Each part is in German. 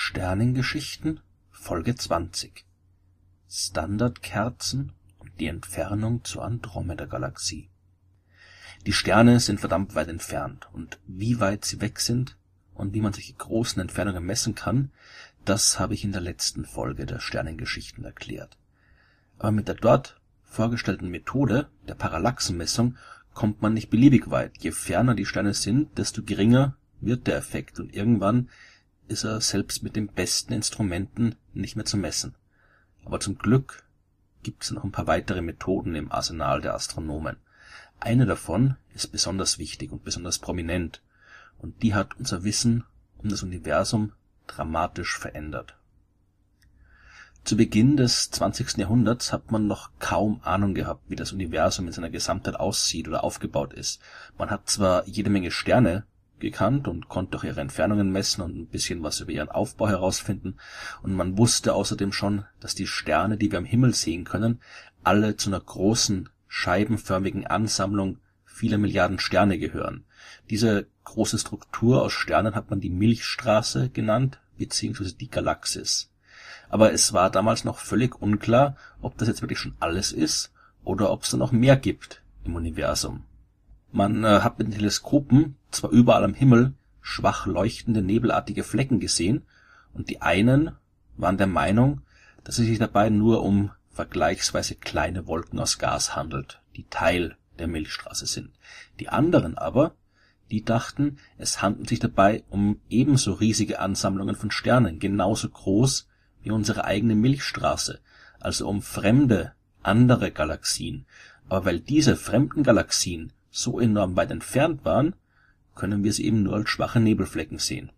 Sternengeschichten Folge 20 Standardkerzen und die Entfernung zur Andromeda-Galaxie. Die Sterne sind verdammt weit entfernt, und wie weit sie weg sind und wie man solche großen Entfernungen messen kann, das habe ich in der letzten Folge der Sternengeschichten erklärt. Aber mit der dort vorgestellten Methode der Parallaxenmessung kommt man nicht beliebig weit. Je ferner die Sterne sind, desto geringer wird der Effekt, und irgendwann ist er selbst mit den besten Instrumenten nicht mehr zu messen. Aber zum Glück gibt es noch ein paar weitere Methoden im Arsenal der Astronomen. Eine davon ist besonders wichtig und besonders prominent, und die hat unser Wissen um das Universum dramatisch verändert. Zu Beginn des 20. Jahrhunderts hat man noch kaum Ahnung gehabt, wie das Universum in seiner Gesamtheit aussieht oder aufgebaut ist. Man hat zwar jede Menge Sterne gekannt und konnte auch ihre Entfernungen messen und ein bisschen was über ihren Aufbau herausfinden, und man wusste außerdem schon, dass die Sterne, die wir am Himmel sehen können, alle zu einer großen, scheibenförmigen Ansammlung vieler Milliarden Sterne gehören. Diese große Struktur aus Sternen hat man die Milchstraße genannt, beziehungsweise die Galaxis. Aber es war damals noch völlig unklar, ob das jetzt wirklich schon alles ist oder ob es da noch mehr gibt im Universum. Man hat mit den Teleskopen zwar überall am Himmel schwach leuchtende nebelartige Flecken gesehen, und die einen waren der Meinung, dass es sich dabei nur um vergleichsweise kleine Wolken aus Gas handelt, die Teil der Milchstraße sind. Die anderen aber, die dachten, es handelt sich dabei um ebenso riesige Ansammlungen von Sternen, genauso groß wie unsere eigene Milchstraße, also um fremde, andere Galaxien. Aber weil diese fremden Galaxien so enorm weit entfernt waren, können wir sie eben nur als schwache Nebelflecken sehen.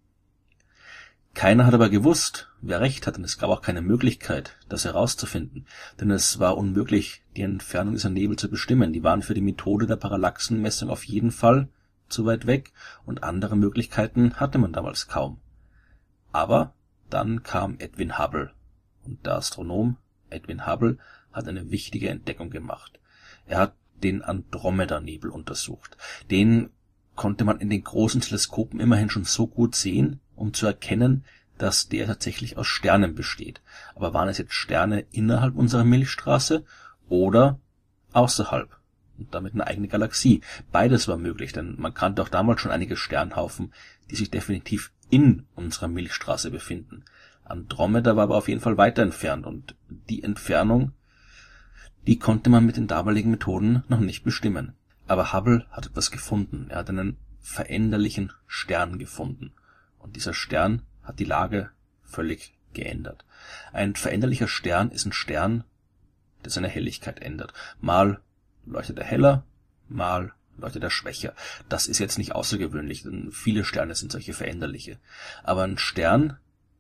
Keiner hat aber gewusst, wer recht hat, und es gab auch keine Möglichkeit, das herauszufinden, denn es war unmöglich, die Entfernung dieser Nebel zu bestimmen. Die waren für die Methode der Parallaxenmessung auf jeden Fall zu weit weg, und andere Möglichkeiten hatte man damals kaum. Aber dann kam Edwin Hubble, und der Astronom Edwin Hubble hat eine wichtige Entdeckung gemacht. Er hat den Andromeda-Nebel untersucht. Den konnte man in den großen Teleskopen immerhin schon so gut sehen, um zu erkennen, dass der tatsächlich aus Sternen besteht. Aber waren es jetzt Sterne innerhalb unserer Milchstraße oder außerhalb und damit eine eigene Galaxie? Beides war möglich, denn man kannte auch damals schon einige Sternhaufen, die sich definitiv in unserer Milchstraße befinden. Andromeda war aber auf jeden Fall weiter entfernt, und die Entfernung, die konnte man mit den damaligen Methoden noch nicht bestimmen. Aber Hubble hat etwas gefunden. Er hat einen veränderlichen Stern gefunden. Und dieser Stern hat die Lage völlig geändert. Ein veränderlicher Stern ist ein Stern, der seine Helligkeit ändert. Mal leuchtet er heller, mal leuchtet er schwächer. Das ist jetzt nicht außergewöhnlich, denn viele Sterne sind solche veränderliche. Aber ein Stern,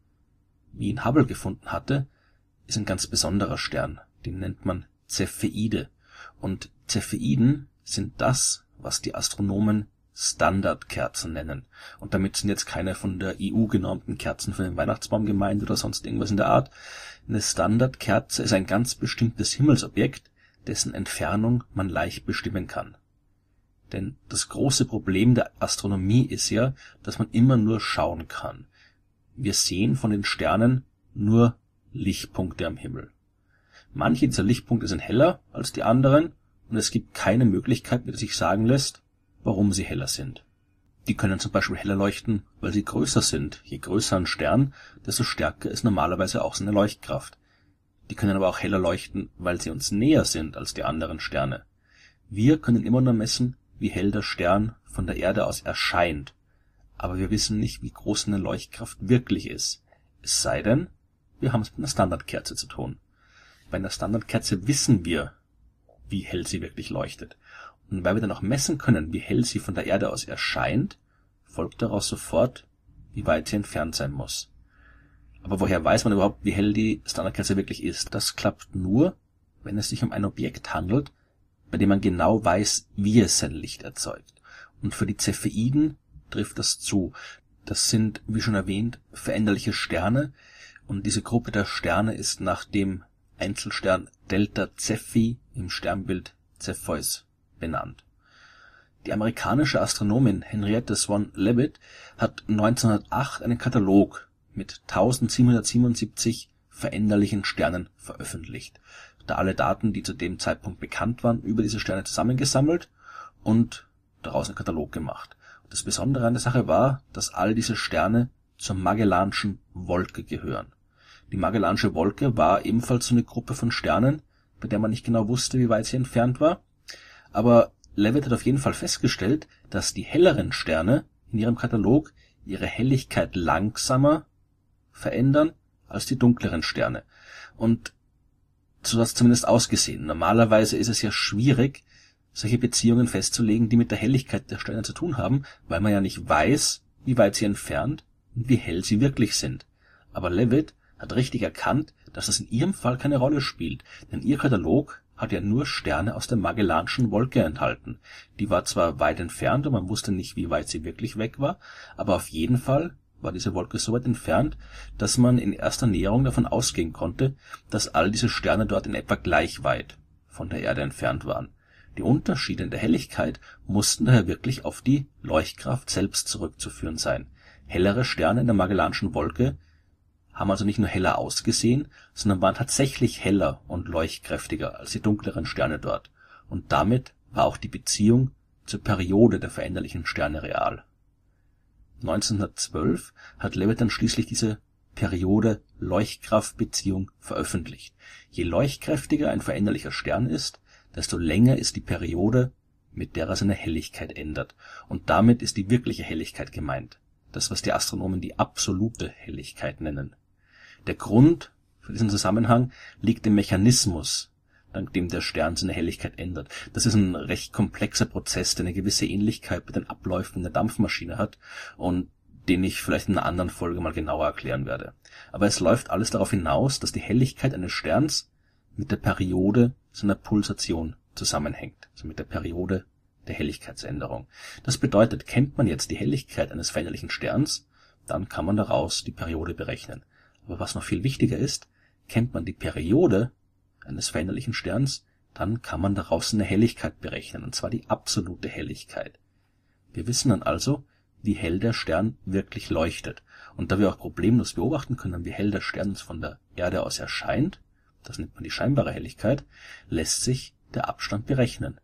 wie ihn Hubble gefunden hatte, ist ein ganz besonderer Stern. Den nennt man Cepheide. Und Cepheiden sind das, was die Astronomen Standardkerzen nennen. Und damit sind jetzt keine von der EU genormten Kerzen für den Weihnachtsbaum gemeint oder sonst irgendwas in der Art. Eine Standardkerze ist ein ganz bestimmtes Himmelsobjekt, dessen Entfernung man leicht bestimmen kann. Denn das große Problem der Astronomie ist ja, dass man immer nur schauen kann. Wir sehen von den Sternen nur Lichtpunkte am Himmel. Manche dieser Lichtpunkte sind heller als die anderen, und es gibt keine Möglichkeit, mit der sich sagen lässt, warum sie heller sind. Die können zum Beispiel heller leuchten, weil sie größer sind. Je größer ein Stern, desto stärker ist normalerweise auch seine Leuchtkraft. Die können aber auch heller leuchten, weil sie uns näher sind als die anderen Sterne. Wir können immer nur messen, wie hell der Stern von der Erde aus erscheint, aber wir wissen nicht, wie groß seine Leuchtkraft wirklich ist. Es sei denn, wir haben es mit einer Standardkerze zu tun. Bei einer Standardkerze wissen wir, wie hell sie wirklich leuchtet. Und weil wir dann auch messen können, wie hell sie von der Erde aus erscheint, folgt daraus sofort, wie weit sie entfernt sein muss. Aber woher weiß man überhaupt, wie hell die Standardkerze wirklich ist? Das klappt nur, wenn es sich um ein Objekt handelt, bei dem man genau weiß, wie es sein Licht erzeugt. Und für die Cepheiden trifft das zu. Das sind, wie schon erwähnt, veränderliche Sterne, und diese Gruppe der Sterne ist nach dem Einzelstern Delta Cephei im Sternbild Cepheus benannt. Die amerikanische Astronomin Henrietta Swan Leavitt hat 1908 einen Katalog mit 1777 veränderlichen Sternen veröffentlicht. Da alle Daten, die zu dem Zeitpunkt bekannt waren, über diese Sterne zusammengesammelt und daraus einen Katalog gemacht. Und das Besondere an der Sache war, dass all diese Sterne zur Magellanschen Wolke gehören. Die Magellansche Wolke war ebenfalls so eine Gruppe von Sternen, bei der man nicht genau wusste, wie weit sie entfernt war. Aber Leavitt hat auf jeden Fall festgestellt, dass die helleren Sterne in ihrem Katalog ihre Helligkeit langsamer verändern als die dunkleren Sterne. Und so hat es zumindest ausgesehen. Normalerweise ist es ja schwierig, solche Beziehungen festzulegen, die mit der Helligkeit der Sterne zu tun haben, weil man ja nicht weiß, wie weit sie entfernt und wie hell sie wirklich sind. Aber Leavitt hat richtig erkannt, dass das in ihrem Fall keine Rolle spielt, denn ihr Katalog hat ja nur Sterne aus der Magellanschen Wolke enthalten. Die war zwar weit entfernt und man wusste nicht, wie weit sie wirklich weg war, aber auf jeden Fall war diese Wolke so weit entfernt, dass man in erster Näherung davon ausgehen konnte, dass all diese Sterne dort in etwa gleich weit von der Erde entfernt waren. Die Unterschiede in der Helligkeit mussten daher wirklich auf die Leuchtkraft selbst zurückzuführen sein. Hellere Sterne in der Magellanschen Wolke haben also nicht nur heller ausgesehen, sondern waren tatsächlich heller und leuchtkräftiger als die dunkleren Sterne dort. Und damit war auch die Beziehung zur Periode der veränderlichen Sterne real. 1912 hat Leavitt dann schließlich diese Periode-Leuchtkraft-Beziehung veröffentlicht. Je leuchtkräftiger ein veränderlicher Stern ist, desto länger ist die Periode, mit der er seine Helligkeit ändert. Und damit ist die wirkliche Helligkeit gemeint. Das, was die Astronomen die absolute Helligkeit nennen. Der Grund für diesen Zusammenhang liegt im Mechanismus, dank dem der Stern seine Helligkeit ändert. Das ist ein recht komplexer Prozess, der eine gewisse Ähnlichkeit mit den Abläufen in der Dampfmaschine hat und den ich vielleicht in einer anderen Folge mal genauer erklären werde. Aber es läuft alles darauf hinaus, dass die Helligkeit eines Sterns mit der Periode seiner Pulsation zusammenhängt, also mit der Periode der Helligkeitsänderung. Das bedeutet, kennt man jetzt die Helligkeit eines veränderlichen Sterns, dann kann man daraus die Periode berechnen. Aber was noch viel wichtiger ist, kennt man die Periode eines veränderlichen Sterns, dann kann man daraus eine Helligkeit berechnen, und zwar die absolute Helligkeit. Wir wissen dann also, wie hell der Stern wirklich leuchtet. Und da wir auch problemlos beobachten können, wie hell der Stern uns von der Erde aus erscheint, das nennt man die scheinbare Helligkeit, lässt sich der Abstand berechnen.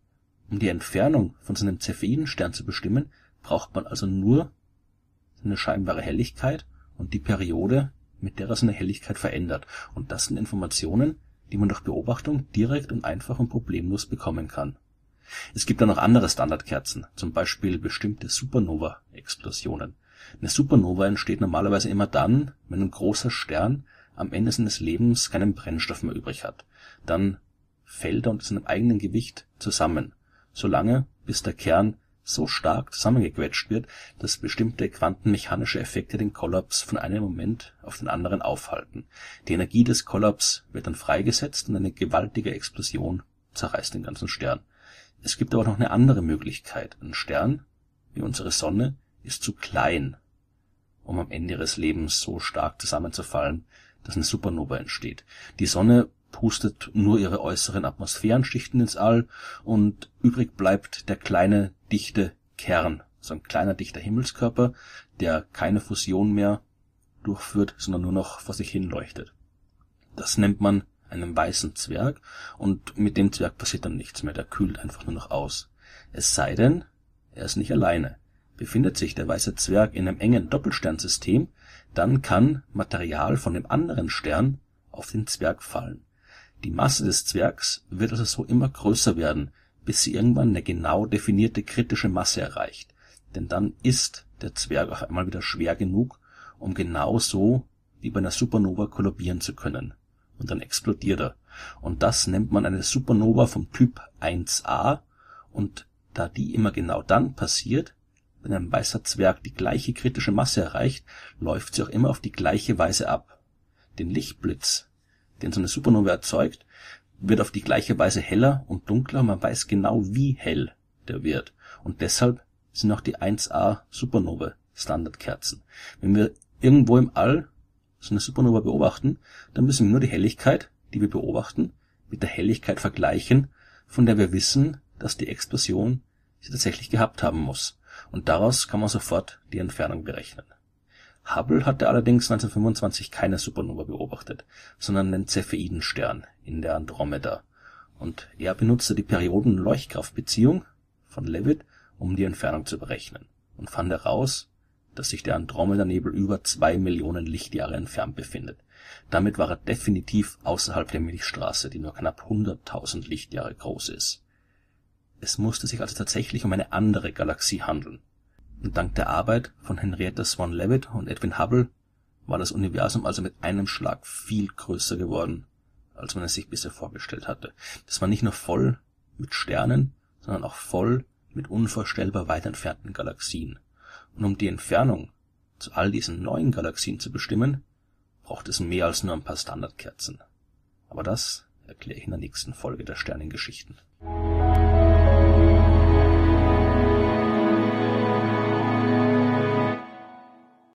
Um die Entfernung von seinem Cepheiden-Stern zu bestimmen, braucht man also nur eine scheinbare Helligkeit und die Periode, mit der er seine Helligkeit verändert. Und das sind Informationen, die man durch Beobachtung direkt und einfach und problemlos bekommen kann. Es gibt dann noch andere Standardkerzen, zum Beispiel bestimmte Supernova-Explosionen. Eine Supernova entsteht normalerweise immer dann, wenn ein großer Stern am Ende seines Lebens keinen Brennstoff mehr übrig hat. Dann fällt er unter seinem eigenen Gewicht zusammen, solange bis der Kern so stark zusammengequetscht wird, dass bestimmte quantenmechanische Effekte den Kollaps von einem Moment auf den anderen aufhalten. Die Energie des Kollaps wird dann freigesetzt und eine gewaltige Explosion zerreißt den ganzen Stern. Es gibt aber noch eine andere Möglichkeit. Ein Stern, wie unsere Sonne, ist zu klein, um am Ende ihres Lebens so stark zusammenzufallen, dass eine Supernova entsteht. Die Sonne pustet nur ihre äußeren Atmosphärenschichten ins All und übrig bleibt der kleine, dichte Kern, so ein kleiner, dichter Himmelskörper, der keine Fusion mehr durchführt, sondern nur noch vor sich hin leuchtet. Das nennt man einen weißen Zwerg und mit dem Zwerg passiert dann nichts mehr, der kühlt einfach nur noch aus. Es sei denn, er ist nicht alleine. Befindet sich der weiße Zwerg in einem engen Doppelsternsystem, dann kann Material von dem anderen Stern auf den Zwerg fallen. Die Masse des Zwergs wird also so immer größer werden, bis sie irgendwann eine genau definierte kritische Masse erreicht. Denn dann ist der Zwerg auf einmal wieder schwer genug, um genau so wie bei einer Supernova kollabieren zu können. Und dann explodiert er. Und das nennt man eine Supernova vom Typ 1a. Und da die immer genau dann passiert, wenn ein weißer Zwerg die gleiche kritische Masse erreicht, läuft sie auch immer auf die gleiche Weise ab. Den Lichtblitz, den so eine Supernova erzeugt, wird auf die gleiche Weise heller und dunkler. Man weiß genau, wie hell der wird. Und deshalb sind auch die 1A Supernova Standardkerzen. Wenn wir irgendwo im All so eine Supernova beobachten, dann müssen wir nur die Helligkeit, die wir beobachten, mit der Helligkeit vergleichen, von der wir wissen, dass die Explosion sie tatsächlich gehabt haben muss. Und daraus kann man sofort die Entfernung berechnen. Hubble hatte allerdings 1925 keine Supernova beobachtet, sondern einen Cepheidenstern in der Andromeda, und er benutzte die Perioden-Leuchtkraftbeziehung von Leavitt, um die Entfernung zu berechnen, und fand heraus, dass sich der Andromeda-Nebel über 2 Millionen Lichtjahre entfernt befindet. Damit war er definitiv außerhalb der Milchstraße, die nur knapp 100.000 Lichtjahre groß ist. Es musste sich also tatsächlich um eine andere Galaxie handeln. Und dank der Arbeit von Henrietta Swan Leavitt und Edwin Hubble war das Universum also mit einem Schlag viel größer geworden, als man es sich bisher vorgestellt hatte. Das war nicht nur voll mit Sternen, sondern auch voll mit unvorstellbar weit entfernten Galaxien. Und um die Entfernung zu all diesen neuen Galaxien zu bestimmen, braucht es mehr als nur ein paar Standardkerzen. Aber das erkläre ich in der nächsten Folge der Sternengeschichten.